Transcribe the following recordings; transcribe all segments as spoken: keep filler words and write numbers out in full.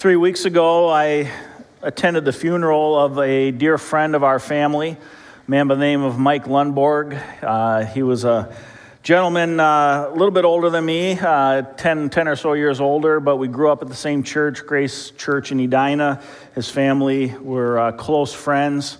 Three weeks ago, I attended the funeral of a dear friend of our family, a man by the name of Mike Lundborg. Uh, he was a gentleman uh, a little bit older than me, uh, ten, ten or so years older, but we grew up at the same church, Grace Church in Edina. His family were uh, close friends.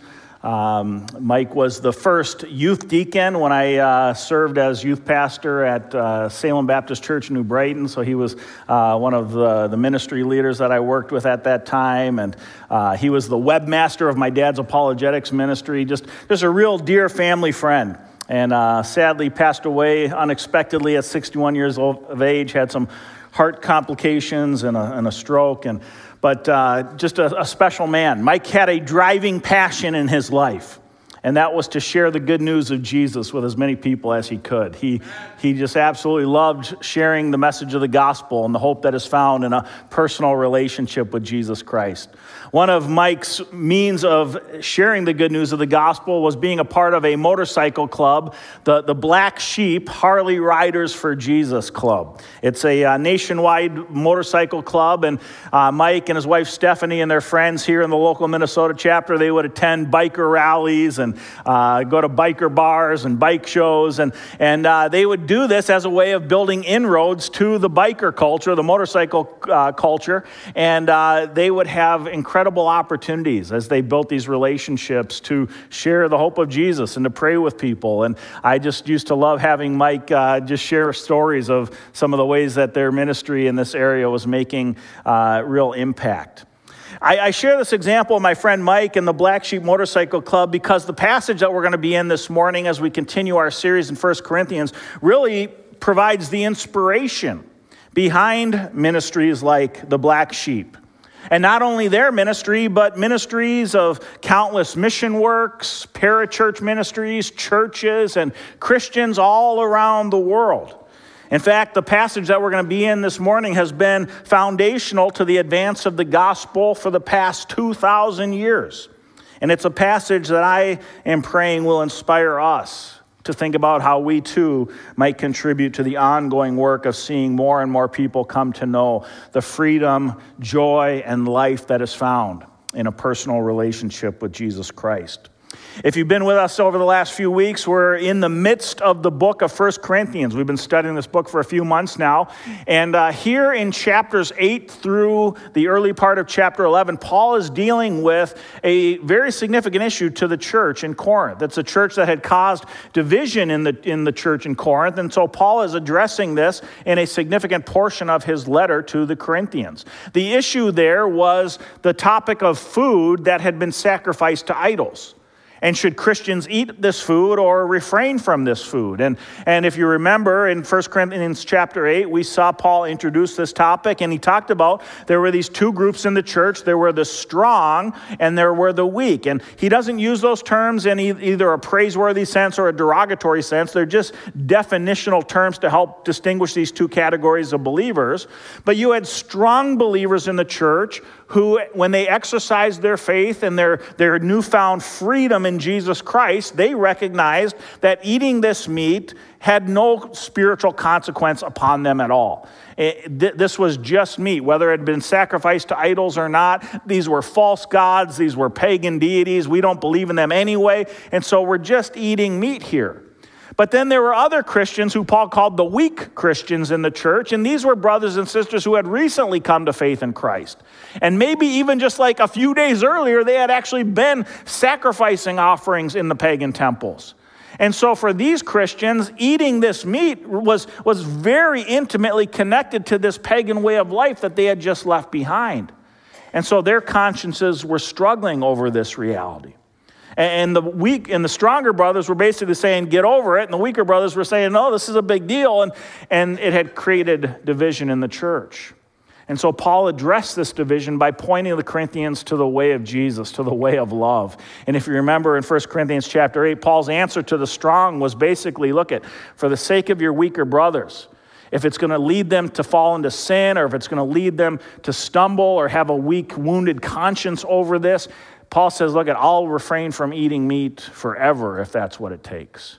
Um, Mike was the first youth deacon when I uh, served as youth pastor at uh, Salem Baptist Church in New Brighton. So he was uh, one of the, the ministry leaders that I worked with at that time. And uh, he was the webmaster of my dad's apologetics ministry. Just, just a real dear family friend. And uh, sadly passed away unexpectedly at sixty-one years old of age, had some heart complications and a, and a stroke. And But uh, just a, a special man. Mike had a driving passion in his life, and that was to share the good news of Jesus with as many people as he could. He he just absolutely loved sharing the message of the gospel and the hope that is found in a personal relationship with Jesus Christ. One of Mike's means of sharing the good news of the gospel was being a part of a motorcycle club, the, the Black Sheep Harley Riders for Jesus Club. It's a uh, nationwide motorcycle club, and uh, Mike and his wife Stephanie and their friends here in the local Minnesota chapter, they would attend biker rallies and uh, go to biker bars and bike shows, and, and uh, they would do this as a way of building inroads to the biker culture, the motorcycle uh, culture, and uh, they would have incredible opportunities as they built these relationships to share the hope of Jesus and to pray with people. And I just used to love having Mike uh, just share stories of some of the ways that their ministry in this area was making uh, real impact. I, I share this example of my friend Mike and the Black Sheep Motorcycle Club because the passage that we're going to be in this morning as we continue our series in First Corinthians really provides the inspiration behind ministries like the Black Sheep. And not only their ministry, but ministries of countless mission works, parachurch ministries, churches, and Christians all around the world. In fact, the passage that we're going to be in this morning has been foundational to the advance of the gospel for the past two thousand years. And it's a passage that I am praying will inspire us to think about how we too might contribute to the ongoing work of seeing more and more people come to know the freedom, joy, and life that is found in a personal relationship with Jesus Christ. If you've been with us over the last few weeks, we're in the midst of the book of First Corinthians. We've been studying this book for a few months now. And uh, here in chapters eight through the early part of chapter eleven, Paul is dealing with a very significant issue to the church in Corinth. It's a church that had caused division in the, in the church in Corinth. And so Paul is addressing this in a significant portion of his letter to the Corinthians. The issue there was the topic of food that had been sacrificed to idols. And should Christians eat this food or refrain from this food? And, and if you remember in First Corinthians chapter eight, we saw Paul introduce this topic, and he talked about there were these two groups in the church. There were the strong and there were the weak. And he doesn't use those terms in either a praiseworthy sense or a derogatory sense. They're just definitional terms to help distinguish these two categories of believers. But you had strong believers in the church who, when they exercised their faith and their, their newfound freedom in Jesus Christ, they recognized that eating this meat had no spiritual consequence upon them at all. It, th- this was just meat, whether it had been sacrificed to idols or not. These were false gods. These were pagan deities. We don't believe in them anyway. And so we're just eating meat here. But then there were other Christians who Paul called the weak Christians in the church, and these were brothers and sisters who had recently come to faith in Christ. And maybe even just like a few days earlier, they had actually been sacrificing offerings in the pagan temples. And so for these Christians, eating this meat was, was very intimately connected to this pagan way of life that they had just left behind. And so their consciences were struggling over this reality. And the weak and the stronger brothers were basically saying, get over it. And the weaker brothers were saying, no, this is a big deal. And, and it had created division in the church. And so Paul addressed this division by pointing the Corinthians to the way of Jesus, to the way of love. And if you remember in First Corinthians chapter eight, Paul's answer to the strong was basically, look at, for the sake of your weaker brothers, if it's going to lead them to fall into sin, or if it's going to lead them to stumble or have a weak, wounded conscience over this, Paul says, look, I'll refrain from eating meat forever if that's what it takes.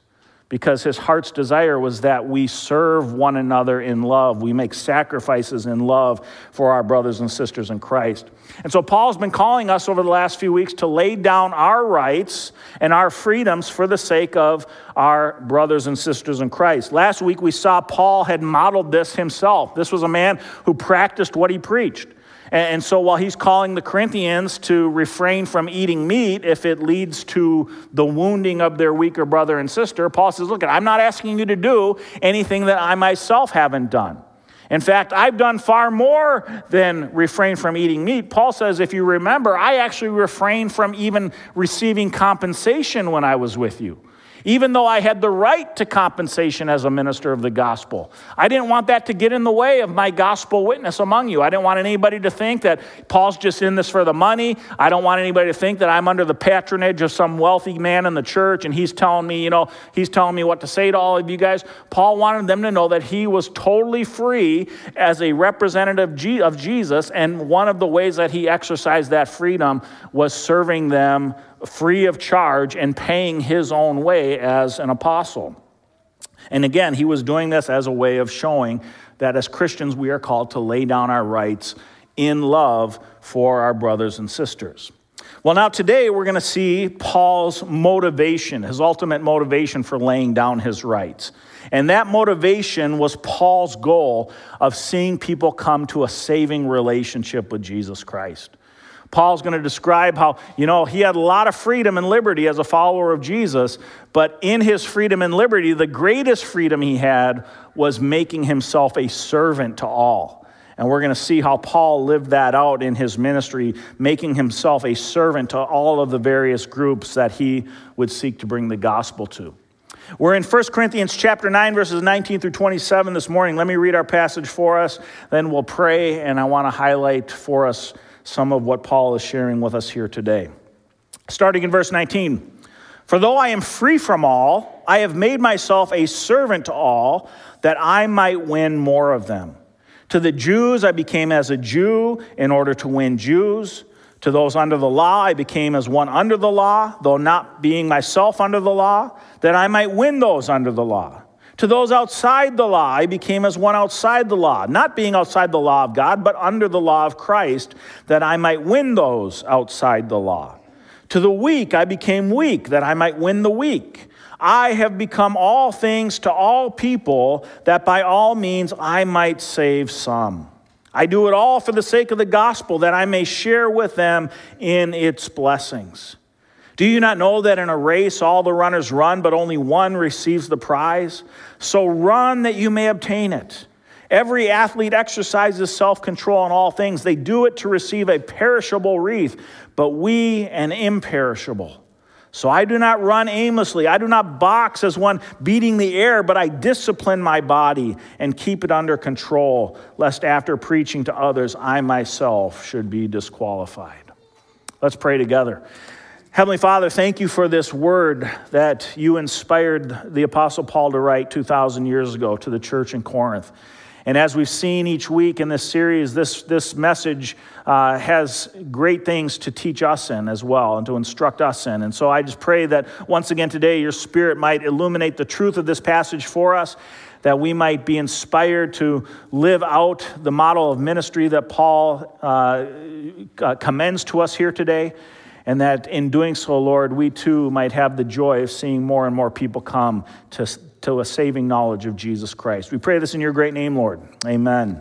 because his heart's desire was that we serve one another in love. We make sacrifices in love for our brothers and sisters in Christ. And so Paul's been calling us over the last few weeks to lay down our rights and our freedoms for the sake of our brothers and sisters in Christ. Last week we saw Paul had modeled this himself. This was a man who practiced what he preached. And so while he's calling the Corinthians to refrain from eating meat if it leads to the wounding of their weaker brother and sister, Paul says, look, I'm not asking you to do anything that I myself haven't done. In fact, I've done far more than refrain from eating meat. Paul says, if you remember, I actually refrained from even receiving compensation when I was with you, even though I had the right to compensation as a minister of the gospel. I didn't want that to get in the way of my gospel witness among you. I didn't want anybody to think that Paul's just in this for the money. I don't want anybody to think that I'm under the patronage of some wealthy man in the church and he's telling me, you know, he's telling me what to say to all of you guys. Paul wanted them to know that he was totally free as a representative of Jesus, and one of the ways that he exercised that freedom was serving them free of charge and paying his own way as an apostle. And again, he was doing this as a way of showing that as Christians, we are called to lay down our rights in love for our brothers and sisters. Well, now today we're going to see Paul's motivation, his ultimate motivation for laying down his rights. And that motivation was Paul's goal of seeing people come to a saving relationship with Jesus Christ. Paul's going to describe how, you know, he had a lot of freedom and liberty as a follower of Jesus, but in his freedom and liberty, the greatest freedom he had was making himself a servant to all. And we're going to see how Paul lived that out in his ministry, making himself a servant to all of the various groups that he would seek to bring the gospel to. We're in First Corinthians chapter nine, verses nineteen through twenty-seven this morning. Let me read our passage for us, then we'll pray, and I want to highlight for us some of what Paul is sharing with us here today. Starting in verse nineteen, for though I am free from all, I have made myself a servant to all, that I might win more of them. To the Jews I became as a Jew in order to win Jews. To those under the law I became as one under the law, though not being myself under the law, that I might win those under the law. To those outside the law, I became as one outside the law, not being outside the law of God, but under the law of Christ, that I might win those outside the law. To the weak, I became weak, that I might win the weak. I have become all things to all people, that by all means I might save some. I do it all for the sake of the gospel, that I may share with them in its blessings. Do you not know that in a race all the runners run, but only one receives the prize? So run that you may obtain it. Every athlete exercises self-control in all things. They do it to receive a perishable wreath, but we an imperishable. So I do not run aimlessly. I do not box as one beating the air, but I discipline my body and keep it under control, lest after preaching to others, I myself should be disqualified. Let's pray together. Heavenly Father, thank you for this word that you inspired the Apostle Paul to write two thousand years ago to the church in Corinth. And as we've seen each week in this series, this, this message uh, has great things to teach us in as well and to instruct us in. And so I just pray that once again today your Spirit might illuminate the truth of this passage for us, that we might be inspired to live out the model of ministry that Paul uh, uh, commends to us here today. And that in doing so, Lord, we too might have the joy of seeing more and more people come to, to a saving knowledge of Jesus Christ. We pray this in your great name, Lord. Amen.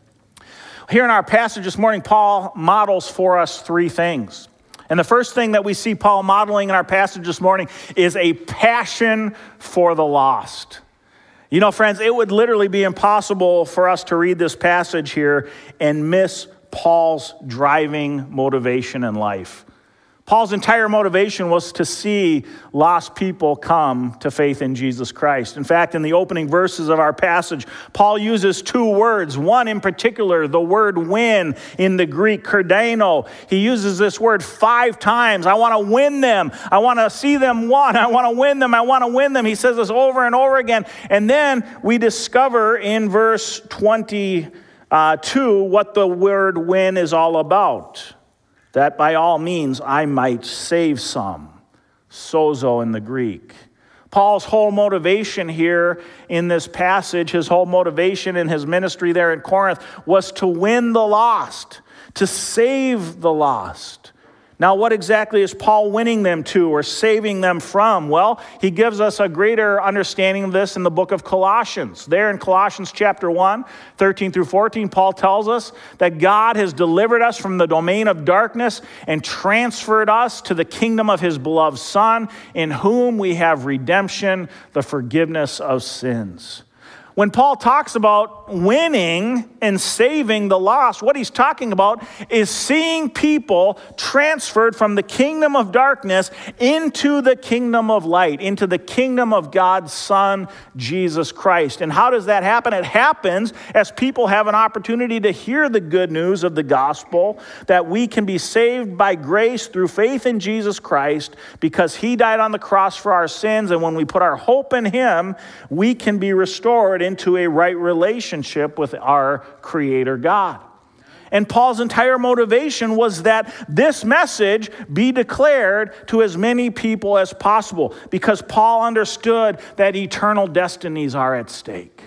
Here in our passage this morning, Paul models for us three things. And the first thing that we see Paul modeling in our passage this morning is a passion for the lost. You know, friends, it would literally be impossible for us to read this passage here and miss Paul's driving motivation in life. Paul's entire motivation was to see lost people come to faith in Jesus Christ. In fact, in the opening verses of our passage, Paul uses two words. One in particular, the word win in the Greek, kardeno. He uses this word five times. I want to win them. I want to see them won. I want to win them. I want to win them. He says this over and over again. And then we discover in verse twenty-two what the word win is all about. That by all means I might save some. Sozo in the Greek. Paul's whole motivation here in this passage, his whole motivation in his ministry there in Corinth was to win the lost, to save the lost. Now, what exactly is Paul winning them to or saving them from? Well, he gives us a greater understanding of this in the book of Colossians. There in Colossians chapter one, thirteen through fourteen, Paul tells us that God has delivered us from the domain of darkness and transferred us to the kingdom of his beloved Son, in whom we have redemption, the forgiveness of sins. When Paul talks about winning and saving the lost, what he's talking about is seeing people transferred from the kingdom of darkness into the kingdom of light, into the kingdom of God's Son, Jesus Christ. And how does that happen? It happens as people have an opportunity to hear the good news of the gospel, that we can be saved by grace through faith in Jesus Christ because he died on the cross for our sins. And when we put our hope in him, we can be restored into a right relationship with our Creator God. And Paul's entire motivation was that this message be declared to as many people as possible, because Paul understood that eternal destinies are at stake.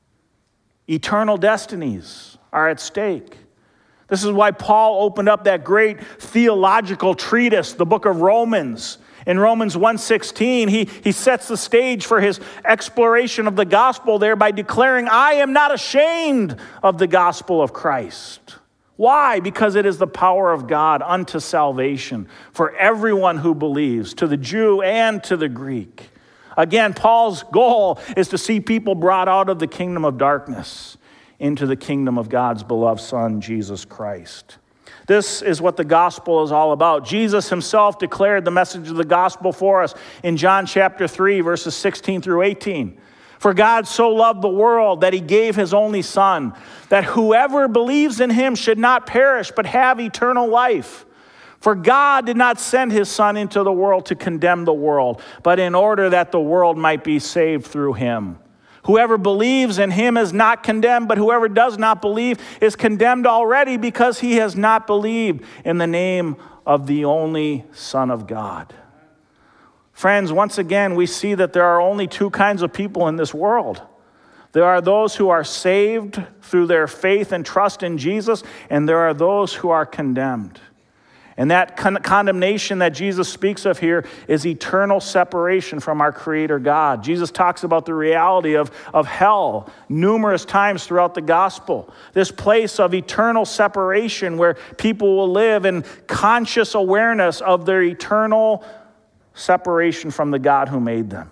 Eternal destinies are at stake. This is why Paul opened up that great theological treatise, the book of Romans. In Romans one sixteen, he, he sets the stage for his exploration of the gospel there by declaring, I am not ashamed of the gospel of Christ. Why? Because it is the power of God unto salvation for everyone who believes, to the Jew and to the Greek. Again, Paul's goal is to see people brought out of the kingdom of darkness into the kingdom of God's beloved Son, Jesus Christ. This is what the gospel is all about. Jesus himself declared the message of the gospel for us in John chapter three, verses sixteen through eighteen. For God so loved the world that he gave his only Son, that whoever believes in him should not perish, but have eternal life. For God did not send his Son into the world to condemn the world, but in order that the world might be saved through him. Whoever believes in him is not condemned, but whoever does not believe is condemned already, because he has not believed in the name of the only Son of God. Friends, once again, we see that there are only two kinds of people in this world. There are those who are saved through their faith and trust in Jesus, and there are those who are condemned. And that con- condemnation that Jesus speaks of here is eternal separation from our Creator God. Jesus talks about the reality of, of hell numerous times throughout the gospel. This place of eternal separation where people will live in conscious awareness of their eternal separation from the God who made them.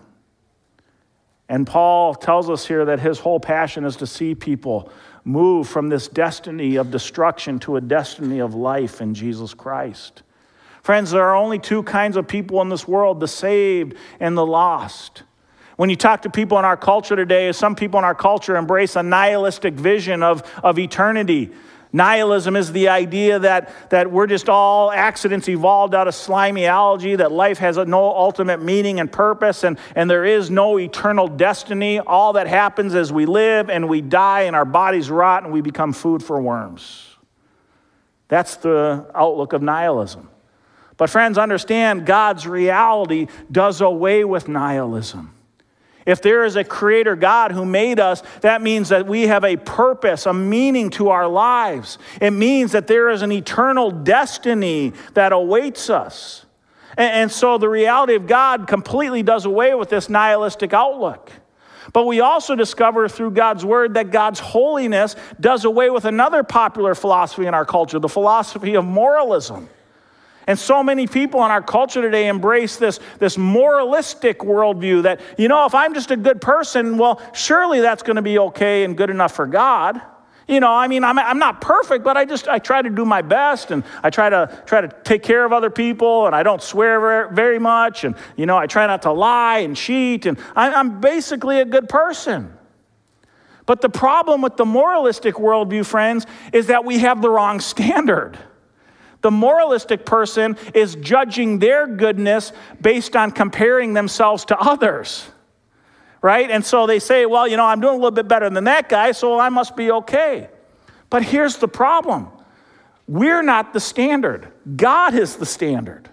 And Paul tells us here that his whole passion is to see people move from this destiny of destruction to a destiny of life in Jesus Christ. Friends, there are only two kinds of people in this world, the saved and the lost. When you talk to people in our culture today, some people in our culture embrace a nihilistic vision of, of eternity. Nihilism is the idea that, that we're just all accidents evolved out of slimy algae, that life has a no ultimate meaning and purpose, and, and there is no eternal destiny. All that happens is we live and we die and our bodies rot and we become food for worms. That's the outlook of nihilism. But friends, understand God's reality does away with nihilism. If there is a Creator God who made us, that means that we have a purpose, a meaning to our lives. It means that there is an eternal destiny that awaits us. And, and so the reality of God completely does away with this nihilistic outlook. But we also discover through God's word that God's holiness does away with another popular philosophy in our culture, the philosophy of moralism. And so many people in our culture today embrace this, this moralistic worldview that, you know, if I'm just a good person, well, surely that's going to be okay and good enough for God. You know, I mean, I'm, I'm not perfect, but I just, I try to do my best, and I try to try to take care of other people, and I don't swear very, very much, and, you know, I try not to lie and cheat, and I, I'm basically a good person. But the problem with the moralistic worldview, friends, is that we have the wrong standard. The moralistic person is judging their goodness based on comparing themselves to others, right? And so they say, well, you know, I'm doing a little bit better than that guy, so I must be okay. But here's the problem. We're not the standard. God is the standard.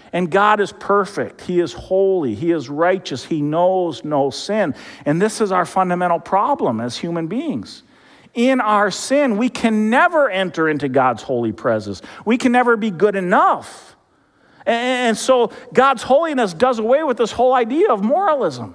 And God is perfect. He is holy. He is righteous. He knows no sin. And this is our fundamental problem as human beings. In our sin, we can never enter into God's holy presence. We can never be good enough. And so God's holiness does away with this whole idea of moralism.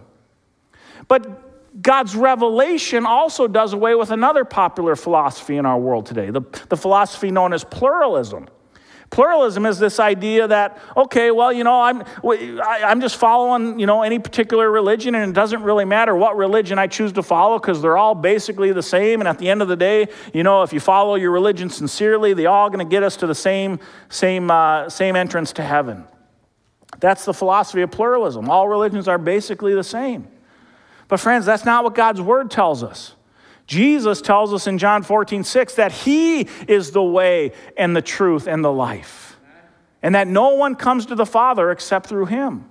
But God's revelation also does away with another popular philosophy in our world today, the, the philosophy known as pluralism. Pluralism is this idea that, okay, well, you know, I'm I'm just following, you know, any particular religion, and it doesn't really matter what religion I choose to follow because they're all basically the same. And at the end of the day, you know, if you follow your religion sincerely, they're all going to get us to the same same uh, same entrance to heaven. That's the philosophy of pluralism. All religions are basically the same. But friends, that's not what God's word tells us. Jesus tells us in John fourteen six that he is the way and the truth and the life. And that no one comes to the Father except through him.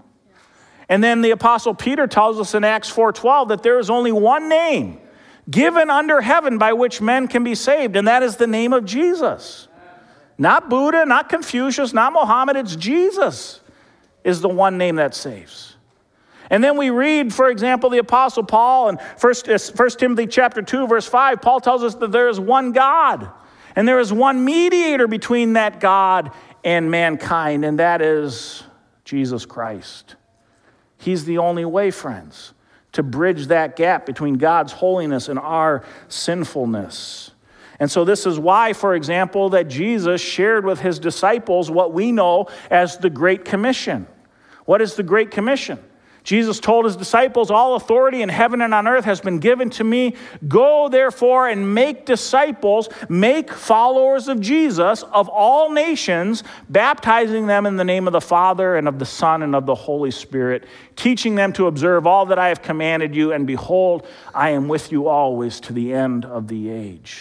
And then the Apostle Peter tells us in Acts four twelve that there is only one name given under heaven by which men can be saved, and that is the name of Jesus. Not Buddha, not Confucius, not Mohammed, it's Jesus is the one name that saves. And then we read, for example, the Apostle Paul in First Timothy chapter two, verse five. Paul tells us that there is one God, and there is one mediator between that God and mankind, and that is Jesus Christ. He's the only way, friends, to bridge that gap between God's holiness and our sinfulness. And so this is why, for example, that Jesus shared with his disciples what we know as the Great Commission. What is the Great Commission? Jesus told his disciples, all authority in heaven and on earth has been given to me. Go, therefore, and make disciples, make followers of Jesus of all nations, baptizing them in the name of the Father and of the Son and of the Holy Spirit, teaching them to observe all that I have commanded you. And behold, I am with you always to the end of the age.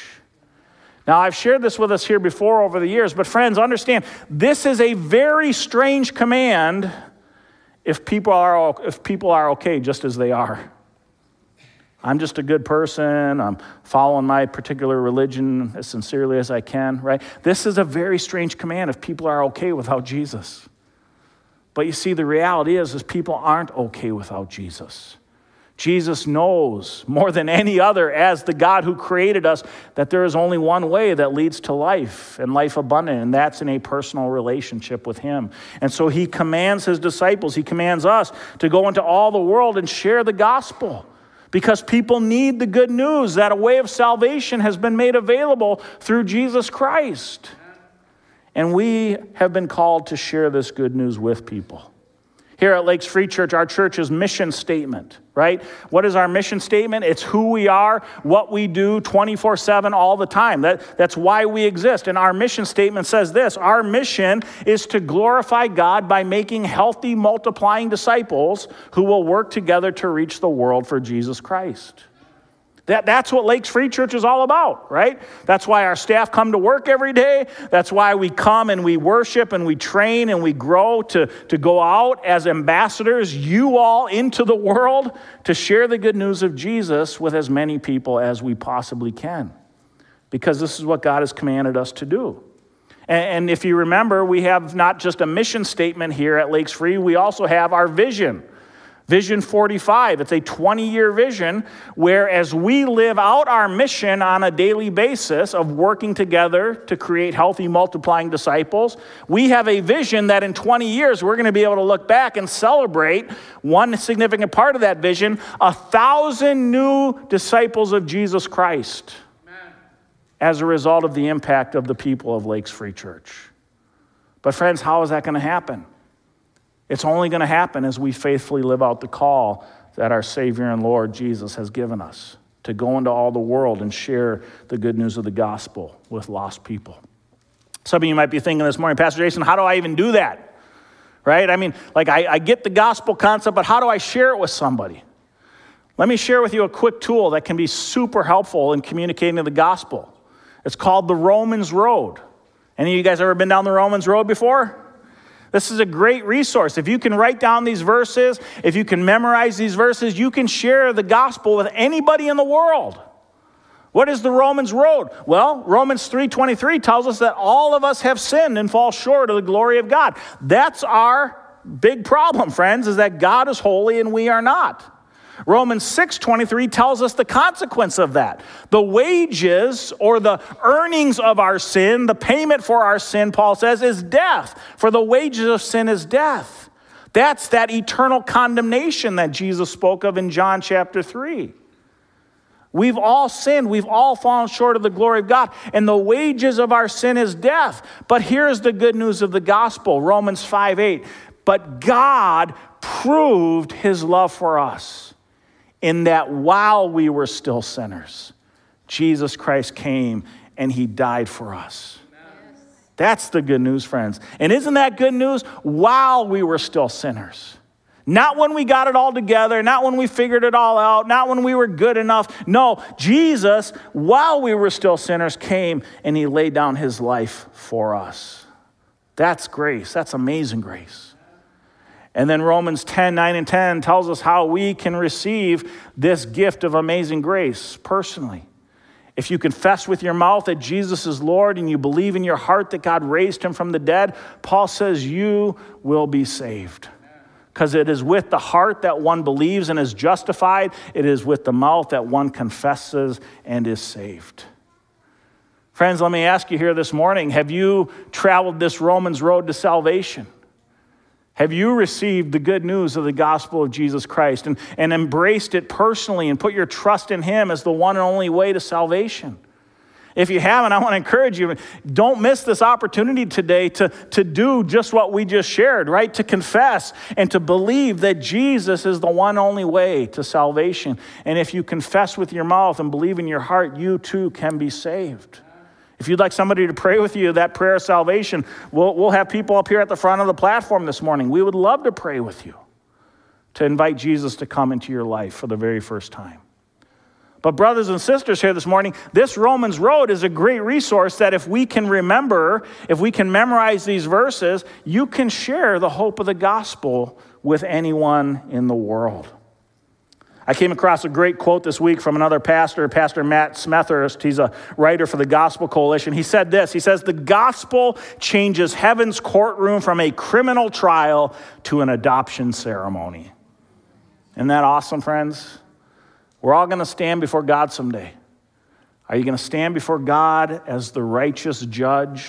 Now, I've shared this with us here before over the years, but friends, understand, this is a very strange command If people are if people are okay just as they are. I'm just a good person. I'm following my particular religion as sincerely as I can, right? This is a very strange command if people are okay without Jesus. But you see, the reality is, is people aren't okay without Jesus. Jesus knows more than any other, as the God who created us, that there is only one way that leads to life and life abundant, and that's in a personal relationship with him. And so he commands his disciples, he commands us to go into all the world and share the gospel, because people need the good news that a way of salvation has been made available through Jesus Christ. And we have been called to share this good news with people. Here at Lakes Free Church, our church's mission statement, right? What is our mission statement? It's who we are, what we do twenty-four seven all the time. That, that's why we exist. And our mission statement says this: our mission is to glorify God by making healthy, multiplying disciples who will work together to reach the world for Jesus Christ. That, that's what Lakes Free Church is all about, right? That's why our staff come to work every day. That's why we come and we worship and we train and we grow to, to go out as ambassadors, you all, into the world to share the good news of Jesus with as many people as we possibly can. Because this is what God has commanded us to do. And, and if you remember, we have not just a mission statement here at Lakes Free, we also have our vision. Vision forty-five, it's a twenty-year vision where as we live out our mission on a daily basis of working together to create healthy, multiplying disciples, we have a vision that in twenty years we're going to be able to look back and celebrate one significant part of that vision, a thousand new disciples of Jesus Christ. Amen. As a result of the impact of the people of Lakes Free Church. But friends, how is that going to happen? It's only going to happen as we faithfully live out the call that our Savior and Lord Jesus has given us to go into all the world and share the good news of the gospel with lost people. Some of you might be thinking this morning, Pastor Jason, how do I even do that? Right? I mean, like I, I get the gospel concept, but how do I share it with somebody? Let me share with you a quick tool that can be super helpful in communicating the gospel. It's called the Romans Road. Any of you guys ever been down the Romans Road before? This is a great resource. If you can write down these verses, if you can memorize these verses, you can share the gospel with anybody in the world. What is the Romans road? Well, Romans three twenty-three tells us that all of us have sinned and fall short of the glory of God. That's our big problem, friends, is that God is holy and we are not. Romans six twenty-three tells us the consequence of that. The wages or the earnings of our sin, the payment for our sin, Paul says, is death. For the wages of sin is death. That's that eternal condemnation that Jesus spoke of in John chapter three. We've all sinned. We've all fallen short of the glory of God. And the wages of our sin is death. But here's the good news of the gospel, Romans five eight. But God proved his love for us in that while we were still sinners, Jesus Christ came and he died for us. Yes. That's the good news, friends. And isn't that good news? While we were still sinners. Not when we got it all together, not when we figured it all out, not when we were good enough. No, Jesus, while we were still sinners, came and he laid down his life for us. That's grace. That's amazing grace. And then Romans ten, nine and ten tells us how we can receive this gift of amazing grace personally. If you confess with your mouth that Jesus is Lord and you believe in your heart that God raised him from the dead, Paul says you will be saved. Because it is with the heart that one believes and is justified. It is with the mouth that one confesses and is saved. Friends, let me ask you here this morning, have you traveled this Romans road to salvation? Have you received the good news of the gospel of Jesus Christ and, and embraced it personally and put your trust in him as the one and only way to salvation? If you haven't, I want to encourage you, don't miss this opportunity today to, to do just what we just shared, right? To confess and to believe that Jesus is the one only way to salvation. And if you confess with your mouth and believe in your heart, you too can be saved. If you'd like somebody to pray with you, that prayer of salvation, we'll, we'll have people up here at the front of the platform this morning. We would love to pray with you, to invite Jesus to come into your life for the very first time. But brothers and sisters here this morning, this Romans road is a great resource that if we can remember, if we can memorize these verses, you can share the hope of the gospel with anyone in the world. I came across a great quote this week from another pastor, Pastor Matt Smethurst. He's a writer for the Gospel Coalition. He said this, he says, the gospel changes heaven's courtroom from a criminal trial to an adoption ceremony. Isn't that awesome, friends? We're all going to stand before God someday. Are you going to stand before God as the righteous judge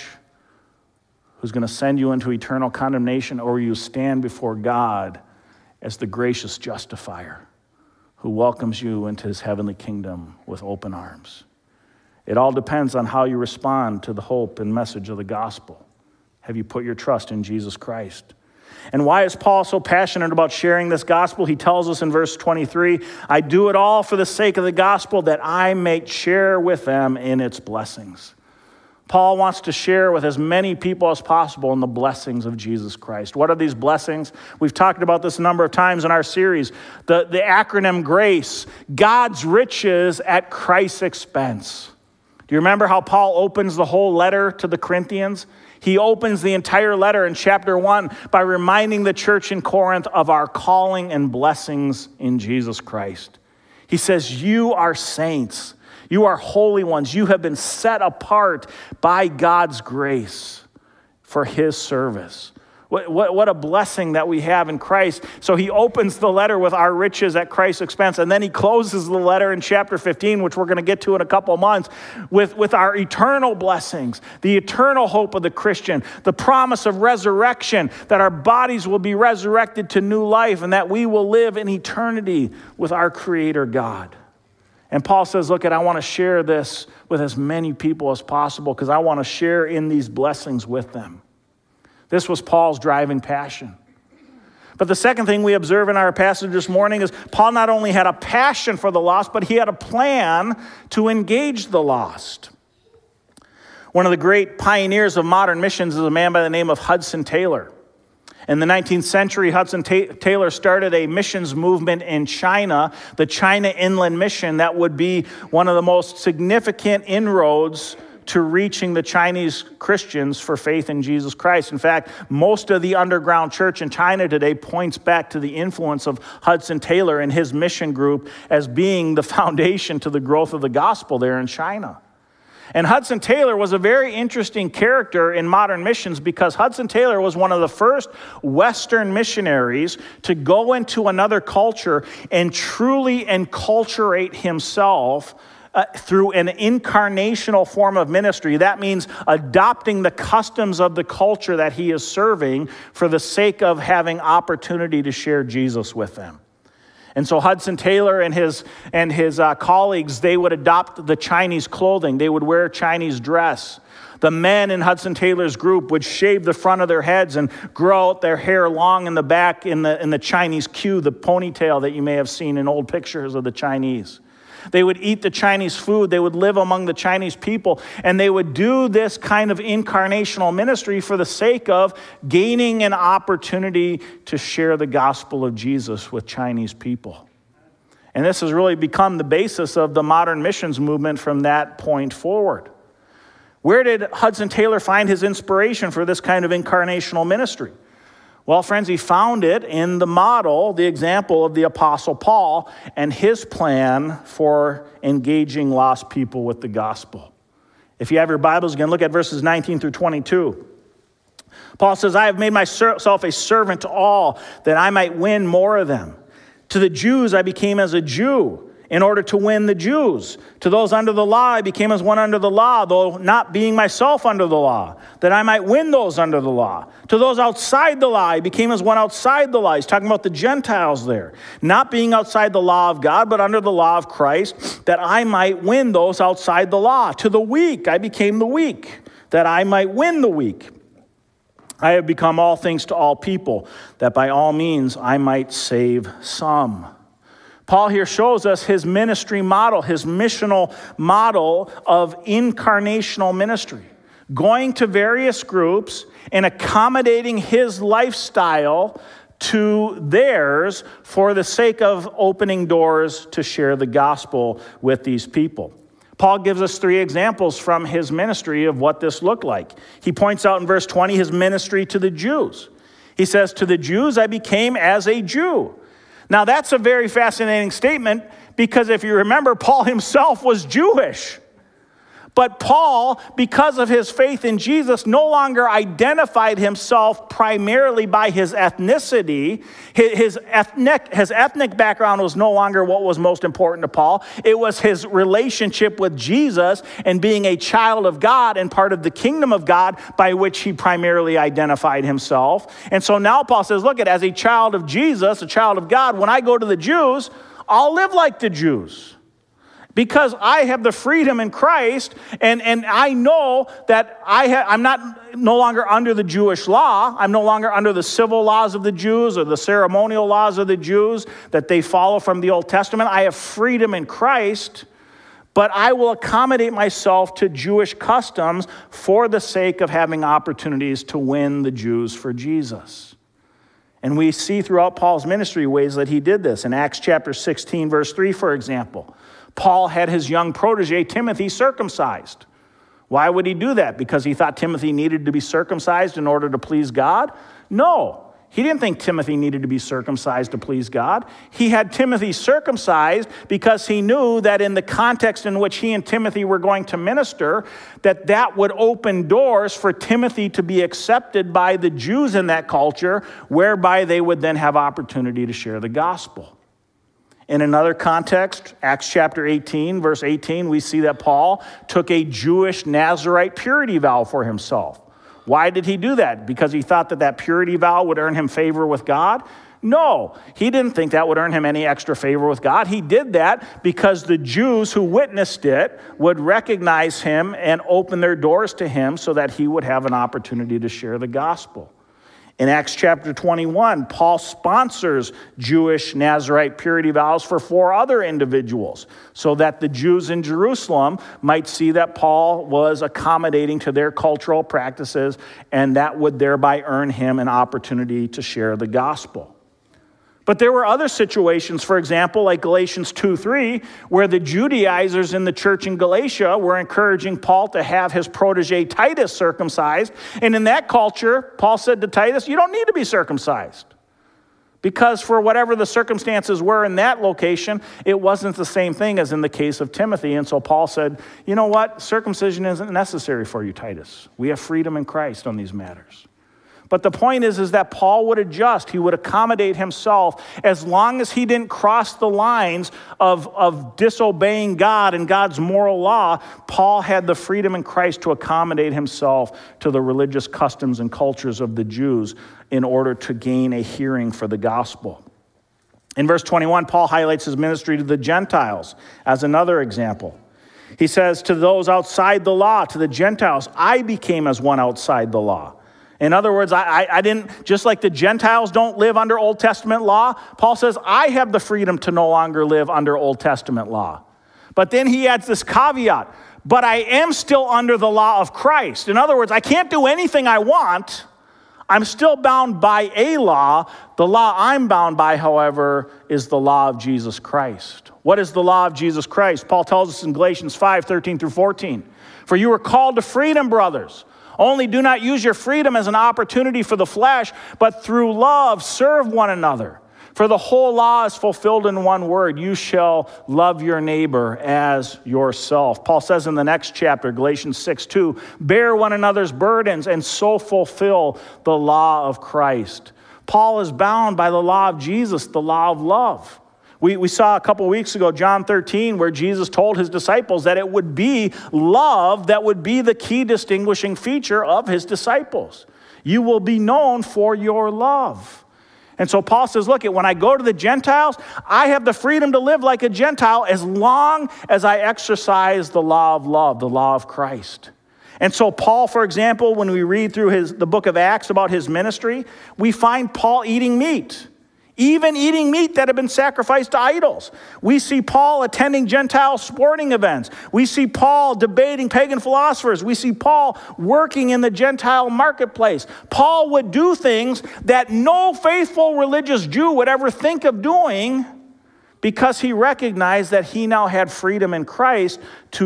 who's going to send you into eternal condemnation, or will you stand before God as the gracious justifier who welcomes you into his heavenly kingdom with open arms? It all depends on how you respond to the hope and message of the gospel. Have you put your trust in Jesus Christ? And why is Paul so passionate about sharing this gospel? He tells us in verse twenty-three, I do it all for the sake of the gospel, that I may share with them in its blessings. Paul wants to share with as many people as possible in the blessings of Jesus Christ. What are these blessings? We've talked about this a number of times in our series. The, the acronym GRACE, God's riches at Christ's expense. Do you remember how Paul opens the whole letter to the Corinthians? He opens the entire letter in chapter one by reminding the church in Corinth of our calling and blessings in Jesus Christ. He says, you are saints. You are holy ones. You have been set apart by God's grace for his service. What, what, what a blessing that we have in Christ. So he opens the letter with our riches at Christ's expense, and then he closes the letter in chapter fifteen, which we're going to get to in a couple of months, with, with our eternal blessings, the eternal hope of the Christian, the promise of resurrection, that our bodies will be resurrected to new life, and that we will live in eternity with our Creator God. And Paul says, look, I want to share this with as many people as possible because I want to share in these blessings with them. This was Paul's driving passion. But the second thing we observe in our passage this morning is Paul not only had a passion for the lost, but he had a plan to engage the lost. One of the great pioneers of modern missions is a man by the name of Hudson Taylor. In the nineteenth century, Hudson Ta- Taylor started a missions movement in China, the China Inland Mission, that would be one of the most significant inroads to reaching the Chinese Christians for faith in Jesus Christ. In fact, most of the underground church in China today points back to the influence of Hudson Taylor and his mission group as being the foundation to the growth of the gospel there in China. And Hudson Taylor was a very interesting character in modern missions because Hudson Taylor was one of the first Western missionaries to go into another culture and truly enculturate himself uh, through an incarnational form of ministry. That means adopting the customs of the culture that he is serving for the sake of having opportunity to share Jesus with them. And so Hudson Taylor and his and his uh, colleagues, they would adopt the Chinese clothing. They would wear Chinese dress. The men in Hudson Taylor's group would shave the front of their heads and grow out their hair long in the back in the in the Chinese queue, the ponytail that you may have seen in old pictures of the Chinese. They would eat the Chinese food. They would live among the Chinese people. And they would do this kind of incarnational ministry for the sake of gaining an opportunity to share the gospel of Jesus with Chinese people. And this has really become the basis of the modern missions movement from that point forward. Where did Hudson Taylor find his inspiration for this kind of incarnational ministry? Well, friends, he found it in the model, the example of the Apostle Paul and his plan for engaging lost people with the gospel. If you have your Bibles, again, look at verses nineteen through twenty-two. Paul says, I have made myself a servant to all, that I might win more of them. To the Jews I became as a Jew, in order to win the Jews. To those under the law, I became as one under the law, though not being myself under the law, that I might win those under the law. To those outside the law, I became as one outside the law. He's talking about the Gentiles there. Not being outside the law of God, but under the law of Christ, that I might win those outside the law. To the weak, I became the weak, that I might win the weak. I have become all things to all people, that by all means I might save some. Paul here shows us his ministry model, his missional model of incarnational ministry, going to various groups and accommodating his lifestyle to theirs for the sake of opening doors to share the gospel with these people. Paul gives us three examples from his ministry of what this looked like. He points out in verse twenty his ministry to the Jews. He says, to the Jews I became as a Jew. Now, that's a very fascinating statement because if you remember, Paul himself was Jewish. But Paul, because of his faith in Jesus, no longer identified himself primarily by his ethnicity. His ethnic, his ethnic background was no longer what was most important to Paul. It was his relationship with Jesus and being a child of God and part of the kingdom of God by which he primarily identified himself. And so now Paul says, look, as a child of Jesus, a child of God, when I go to the Jews, I'll live like the Jews. Because I have the freedom in Christ, and, and I know that I ha- I'm not no longer under the Jewish law. I'm no longer under the civil laws of the Jews or the ceremonial laws of the Jews that they follow from the Old Testament. I have freedom in Christ, but I will accommodate myself to Jewish customs for the sake of having opportunities to win the Jews for Jesus. And we see throughout Paul's ministry ways that he did this. In Acts chapter sixteen, verse three, for example, Paul had his young protege, Timothy, circumcised. Why would he do that? Because he thought Timothy needed to be circumcised in order to please God? No, he didn't think Timothy needed to be circumcised to please God. He had Timothy circumcised because he knew that in the context in which he and Timothy were going to minister, that that would open doors for Timothy to be accepted by the Jews in that culture, whereby they would then have opportunity to share the gospel. In another context, Acts chapter eighteen, verse eighteen, we see that Paul took a Jewish Nazirite purity vow for himself. Why did he do that? Because he thought that that purity vow would earn him favor with God? No, he didn't think that would earn him any extra favor with God. He did that because the Jews who witnessed it would recognize him and open their doors to him so that he would have an opportunity to share the gospel. In Acts chapter twenty-one, Paul sponsors Jewish Nazirite purity vows for four other individuals so that the Jews in Jerusalem might see that Paul was accommodating to their cultural practices, and that would thereby earn him an opportunity to share the gospel. But there were other situations, for example, like Galatians two three, where the Judaizers in the church in Galatia were encouraging Paul to have his protege Titus circumcised. And in that culture, Paul said to Titus, you don't need to be circumcised. Because for whatever the circumstances were in that location, it wasn't the same thing as in the case of Timothy. And so Paul said, you know what? Circumcision isn't necessary for you, Titus. We have freedom in Christ on these matters. But the point is, is that Paul would adjust. He would accommodate himself as long as he didn't cross the lines of, of disobeying God and God's moral law. Paul had the freedom in Christ to accommodate himself to the religious customs and cultures of the Jews in order to gain a hearing for the gospel. In verse twenty-one, Paul highlights his ministry to the Gentiles as another example. He says, to those outside the law, to the Gentiles, I became as one outside the law. In other words, I, I, I didn't, just like the Gentiles don't live under Old Testament law, Paul says, I have the freedom to no longer live under Old Testament law. But then he adds this caveat, but I am still under the law of Christ. In other words, I can't do anything I want. I'm still bound by a law. The law I'm bound by, however, is the law of Jesus Christ. What is the law of Jesus Christ? Paul tells us in Galatians five, thirteen through fourteen. For you were called to freedom, brothers. Only do not use your freedom as an opportunity for the flesh, but through love serve one another. For the whole law is fulfilled in one word, you shall love your neighbor as yourself. Paul says in the next chapter, Galatians six two, bear one another's burdens and so fulfill the law of Christ. Paul is bound by the law of Jesus, the law of love. We, we saw a couple weeks ago, John thirteen, where Jesus told his disciples that it would be love that would be the key distinguishing feature of his disciples. You will be known for your love. And so Paul says, look, when I go to the Gentiles, I have the freedom to live like a Gentile as long as I exercise the law of love, the law of Christ. And so Paul, for example, when we read through his, the book of Acts about his ministry, we find Paul eating meat. Even eating meat that had been sacrificed to idols. We see Paul attending Gentile sporting events. We see Paul debating pagan philosophers. We see Paul working in the Gentile marketplace. Paul would do things that no faithful religious Jew would ever think of doing because he recognized that he now had freedom in Christ to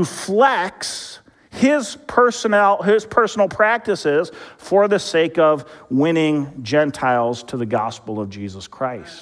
flex his personal, his personal practices for the sake of winning Gentiles to the gospel of Jesus Christ.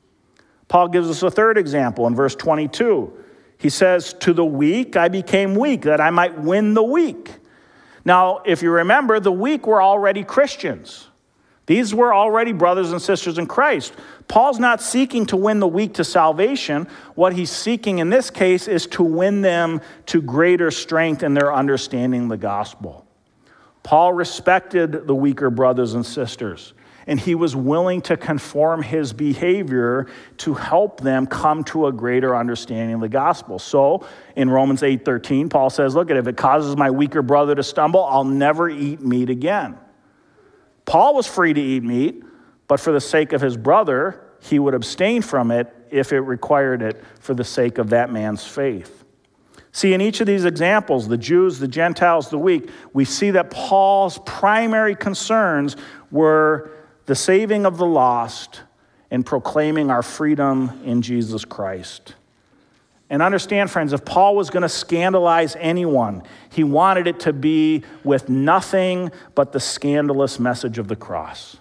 Paul gives us a third example in verse twenty-two. He says, to the weak I became weak, that I might win the weak. Now, if you remember, the weak were already Christians. These were already brothers and sisters in Christ. Paul's not seeking to win the weak to salvation. What he's seeking in this case is to win them to greater strength in their understanding the gospel. Paul respected the weaker brothers and sisters, and he was willing to conform his behavior to help them come to a greater understanding of the gospel. So in Romans eight thirteen, Paul says, look, if it causes my weaker brother to stumble, I'll never eat meat again. Paul was free to eat meat, but for the sake of his brother, he would abstain from it if it required it for the sake of that man's faith. See, in each of these examples, the Jews, the Gentiles, the weak, we see that Paul's primary concerns were the saving of the lost and proclaiming our freedom in Jesus Christ. And understand, friends, if Paul was going to scandalize anyone, he wanted it to be with nothing but the scandalous message of the cross.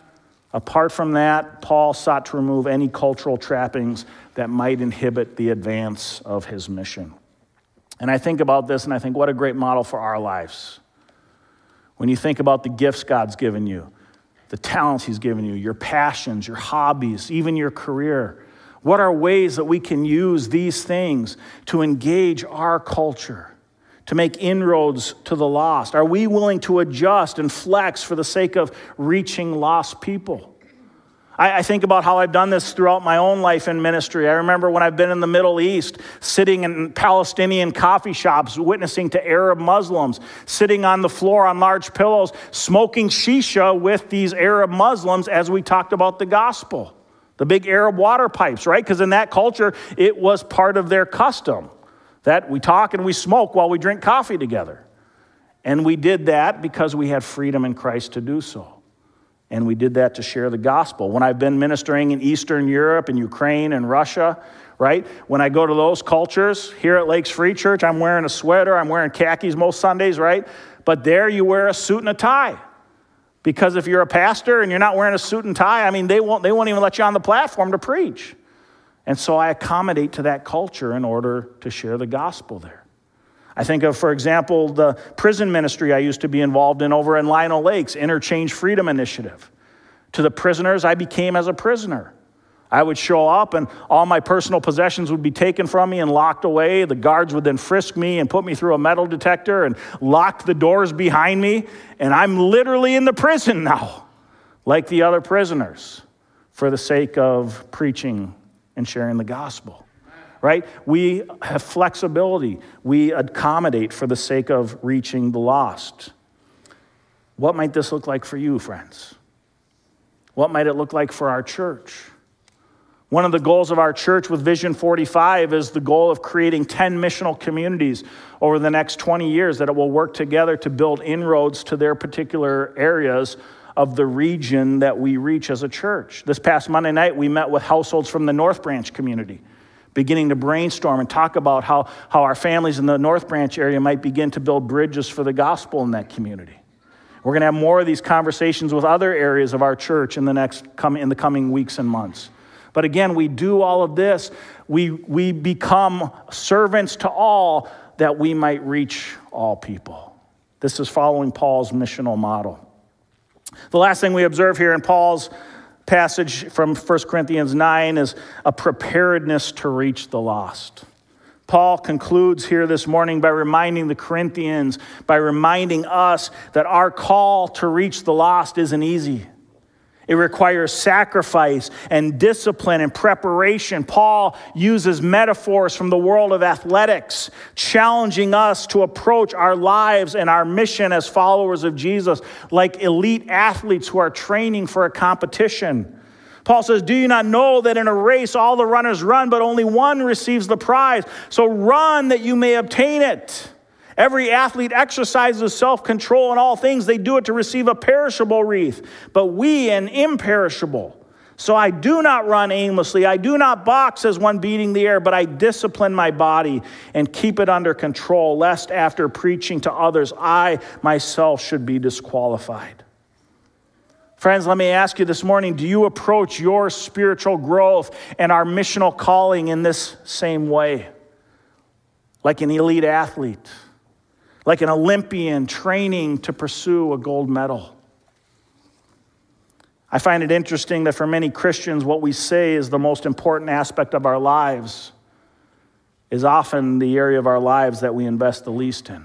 Apart from that, Paul sought to remove any cultural trappings that might inhibit the advance of his mission. And I think about this, and I think, what a great model for our lives. When you think about the gifts God's given you, the talents he's given you, your passions, your hobbies, even your career, what are ways that we can use these things to engage our culture, to make inroads to the lost? Are we willing to adjust and flex for the sake of reaching lost people? I, I think about how I've done this throughout my own life in ministry. I remember when I've been in the Middle East, sitting in Palestinian coffee shops, witnessing to Arab Muslims, sitting on the floor on large pillows, smoking shisha with these Arab Muslims as we talked about the gospel. The big Arab water pipes, right? Because in that culture, it was part of their custom that we talk and we smoke while we drink coffee together. And we did that because we had freedom in Christ to do so. And we did that to share the gospel. When I've been ministering in Eastern Europe and Ukraine and Russia, right? When I go to those cultures, here at Lakes Free Church, I'm wearing a sweater, I'm wearing khakis most Sundays, right? But there you wear a suit and a tie. Because if you're a pastor and you're not wearing a suit and tie, I mean, they won't, they won't even let you on the platform to preach. And so I accommodate to that culture in order to share the gospel there. I think of, for example, the prison ministry I used to be involved in over in Lionel Lakes, Interchange Freedom Initiative. To the prisoners, I became as a prisoner. I would show up and all my personal possessions would be taken from me and locked away. The guards would then frisk me and put me through a metal detector and lock the doors behind me. And I'm literally in the prison now, like the other prisoners, for the sake of preaching and sharing the gospel. Right? We have flexibility. We accommodate for the sake of reaching the lost. What might this look like for you, friends? What might it look like for our church? One of the goals of our church with Vision forty-five is the goal of creating ten missional communities over the next twenty years that it will work together to build inroads to their particular areas of the region that we reach as a church. This past Monday night, we met with households from the North Branch community, beginning to brainstorm and talk about how, how our families in the North Branch area might begin to build bridges for the gospel in that community. We're going to have more of these conversations with other areas of our church in the next com- in the coming weeks and months. But again, we do all of this. We, we become servants to all that we might reach all people. This is following Paul's missional model. The last thing we observe here in Paul's passage from First Corinthians nine is a preparedness to reach the lost. Paul concludes here this morning by reminding the Corinthians, by reminding us that our call to reach the lost isn't easy. It requires sacrifice and discipline and preparation. Paul uses metaphors from the world of athletics, challenging us to approach our lives and our mission as followers of Jesus like elite athletes who are training for a competition. Paul says, do you not know that in a race all the runners run, but only one receives the prize? So run that you may obtain it. Every athlete exercises self-control in all things. They do it to receive a perishable wreath, but we an imperishable. So I do not run aimlessly. I do not box as one beating the air, but I discipline my body and keep it under control, lest after preaching to others, I myself should be disqualified. Friends, let me ask you this morning, do you approach your spiritual growth and our missional calling in this same way? Like an elite athlete? Like an Olympian training to pursue a gold medal? I find it interesting that for many Christians, what we say is the most important aspect of our lives is often the area of our lives that we invest the least in.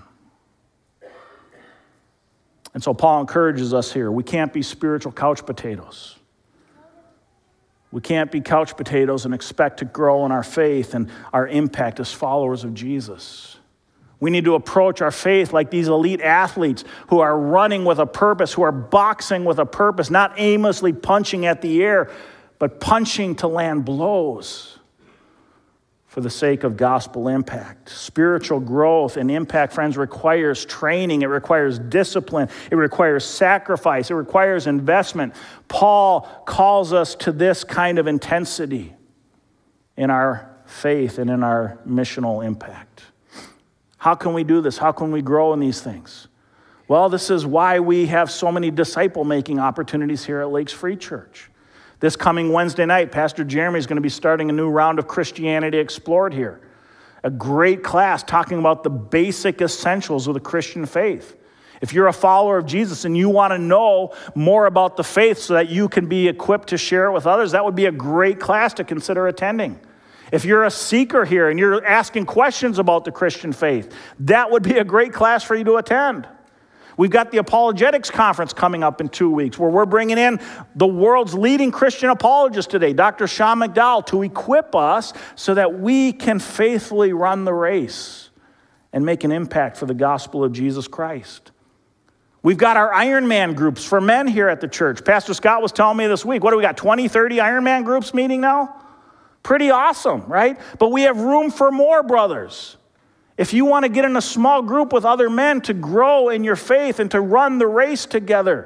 And so Paul encourages us here. We can't be spiritual couch potatoes. We can't be couch potatoes and expect to grow in our faith and our impact as followers of Jesus. We need to approach our faith like these elite athletes who are running with a purpose, who are boxing with a purpose, not aimlessly punching at the air, but punching to land blows for the sake of gospel impact. Spiritual growth and impact, friends, requires training. It requires discipline. It requires sacrifice. It requires investment. Paul calls us to this kind of intensity in our faith and in our missional impact. How can we do this? How can we grow in these things? Well, this is why we have so many disciple-making opportunities here at Lakes Free Church. This coming Wednesday night, Pastor Jeremy is going to be starting a new round of Christianity Explored here. A great class talking about the basic essentials of the Christian faith. If you're a follower of Jesus and you want to know more about the faith so that you can be equipped to share it with others, that would be a great class to consider attending. If you're a seeker here and you're asking questions about the Christian faith, that would be a great class for you to attend. We've got the Apologetics Conference coming up in two weeks where we're bringing in the world's leading Christian apologist today, Doctor Sean McDowell, to equip us so that we can faithfully run the race and make an impact for the gospel of Jesus Christ. We've got our Ironman groups for men here at the church. Pastor Scott was telling me this week, what do we got, twenty, thirty Ironman groups meeting now? Pretty awesome, right? But we have room for more, brothers. If you want to get in a small group with other men to grow in your faith and to run the race together,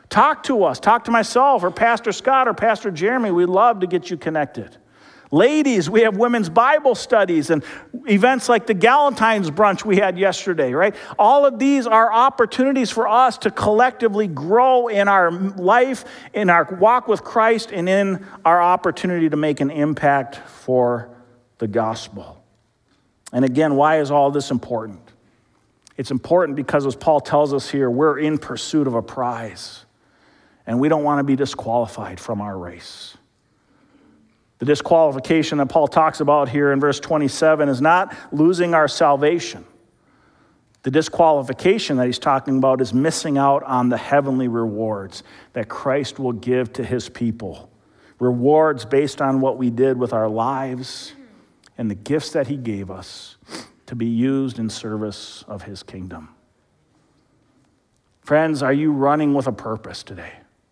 Talk to us. Talk to myself or Pastor Scott or Pastor Jeremy. We'd love to get you connected. Ladies, we have women's Bible studies and events like the Galentine's brunch we had yesterday, right? All of these are opportunities for us to collectively grow in our life, in our walk with Christ, and in our opportunity to make an impact for the gospel. And again, why is all this important? It's important because, as Paul tells us here, we're in pursuit of a prize, and we don't want to be disqualified from our race. The disqualification that Paul talks about here in verse twenty-seven is not losing our salvation. The disqualification that he's talking about is missing out on the heavenly rewards that Christ will give to his people. Rewards based on what we did with our lives and the gifts that he gave us to be used in service of his kingdom. Friends, are you running with a purpose today?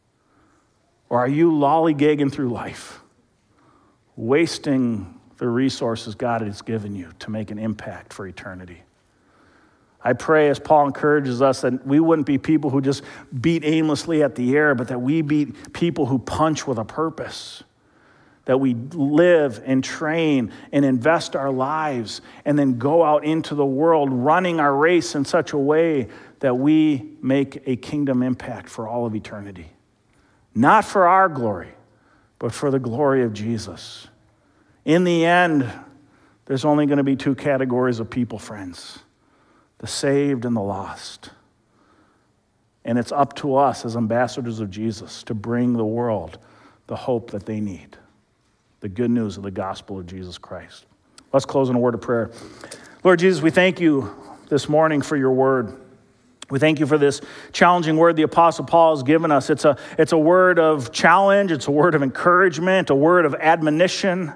Or are you lollygagging through life, wasting the resources God has given you to make an impact for eternity? I pray, as Paul encourages us, that we wouldn't be people who just beat aimlessly at the air, but that we be people who punch with a purpose, that we live and train and invest our lives and then go out into the world running our race in such a way that we make a kingdom impact for all of eternity. Not for our glory, but for the glory of Jesus. In the end, there's only going to be two categories of people, friends: the saved and the lost. And it's up to us as ambassadors of Jesus to bring the world the hope that they need, the good news of the gospel of Jesus Christ. Let's close in a word of prayer. Lord Jesus, we thank you this morning for your word. We thank you for this challenging word the Apostle Paul has given us. It's a, it's a word of challenge. It's a word of encouragement, a word of admonition,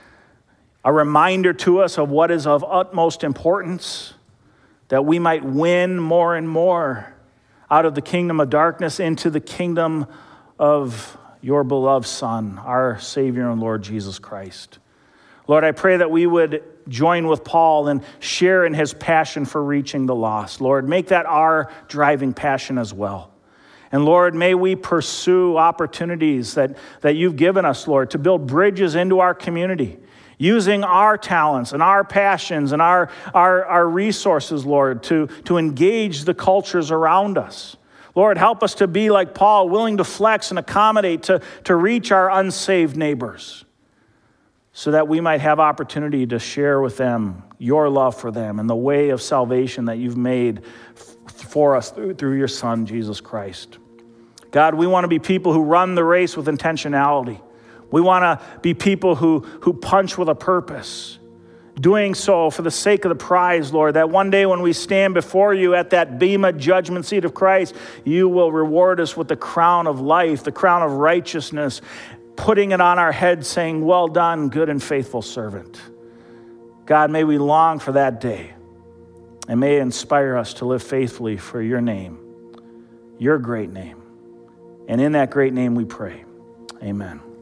a reminder to us of what is of utmost importance, that we might win more and more out of the kingdom of darkness into the kingdom of your beloved Son, our Savior and Lord Jesus Christ. Lord, I pray that we would join with Paul and share in his passion for reaching the lost. Lord, make that our driving passion as well. And Lord, may we pursue opportunities that, that you've given us, Lord, to build bridges into our community, using our talents and our passions and our, our, our resources, Lord, to, to engage the cultures around us. Lord, help us to be like Paul, willing to flex and accommodate to, to reach our unsaved neighbors, so that we might have opportunity to share with them your love for them and the way of salvation that you've made for us through, through your Son, Jesus Christ. God, we want to be people who run the race with intentionality. We want to be people who, who punch with a purpose, doing so for the sake of the prize, Lord, that one day when we stand before you at that bema judgment seat of Christ, you will reward us with the crown of life, the crown of righteousness, putting it on our head saying, well done, good and faithful servant. God, may we long for that day, and may it inspire us to live faithfully for your name, your great name. And in that great name we pray. Amen.